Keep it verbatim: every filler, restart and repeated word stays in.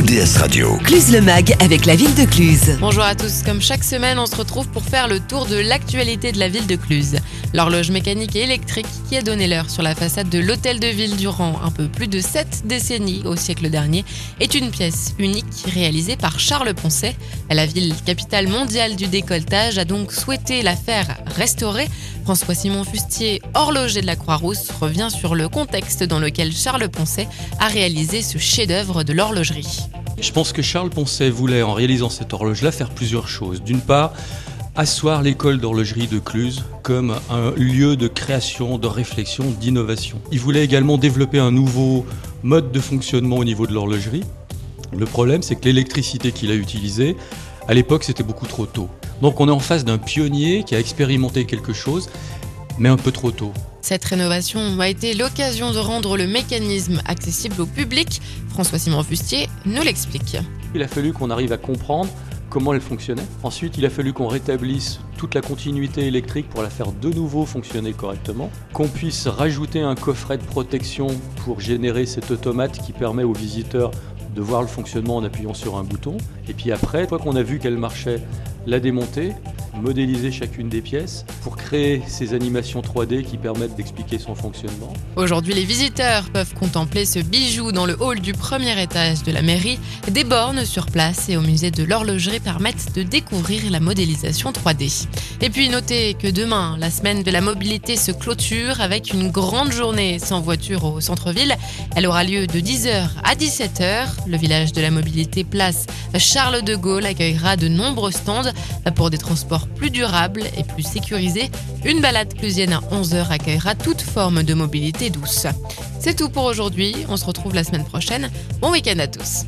D S Radio. Cluse le Mag avec la ville de Cluse. Bonjour à tous, comme chaque semaine on se retrouve pour faire le tour de l'actualité de la ville de Cluse. L'horloge mécanique et électrique qui a donné l'heure sur la façade de l'hôtel de ville durant un peu plus de sept décennies au siècle dernier est une pièce unique réalisée par Charles Poncet. La ville capitale mondiale du décolletage a donc souhaité la faire restaurer. François-Simon Fustier, horloger de la Croix-Rousse, revient sur le contexte dans lequel Charles Poncet a réalisé ce chef-d'œuvre de l'horlogerie. Je pense que Charles Poncet voulait, en réalisant cette horloge-là, faire plusieurs choses. D'une part, asseoir l'école d'horlogerie de Cluse comme un lieu de création, de réflexion, d'innovation. Il voulait également développer un nouveau mode de fonctionnement au niveau de l'horlogerie. Le problème, c'est que l'électricité qu'il a utilisée, à l'époque, c'était beaucoup trop tôt. Donc on est en face d'un pionnier qui a expérimenté quelque chose, mais un peu trop tôt. Cette rénovation a été l'occasion de rendre le mécanisme accessible au public. François-Simon Fustier nous l'explique. Il a fallu qu'on arrive à comprendre comment elle fonctionnait. Ensuite, il a fallu qu'on rétablisse toute la continuité électrique pour la faire de nouveau fonctionner correctement. Qu'on puisse rajouter un coffret de protection pour générer cet automate qui permet aux visiteurs de voir le fonctionnement en appuyant sur un bouton. Et puis après, une fois qu'on a vu qu'elle marchait, la démonter, modéliser chacune des pièces pour créer ces animations trois D qui permettent d'expliquer son fonctionnement. Aujourd'hui, les visiteurs peuvent contempler ce bijou dans le hall du premier étage de la mairie. Des bornes sur place et au musée de l'horlogerie permettent de découvrir la modélisation trois D. Et puis notez que demain, la semaine de la mobilité se clôture avec une grande journée sans voiture au centre-ville. Elle aura lieu de dix heures à dix-sept heures. Le village de la mobilité place Charles de Gaulle accueillera de nombreux stands pour des transports plus durables et plus sécurisés. Une balade clusienne à onze heures accueillera toute forme de mobilité douce. C'est tout pour aujourd'hui, on se retrouve la semaine prochaine. Bon week-end à tous.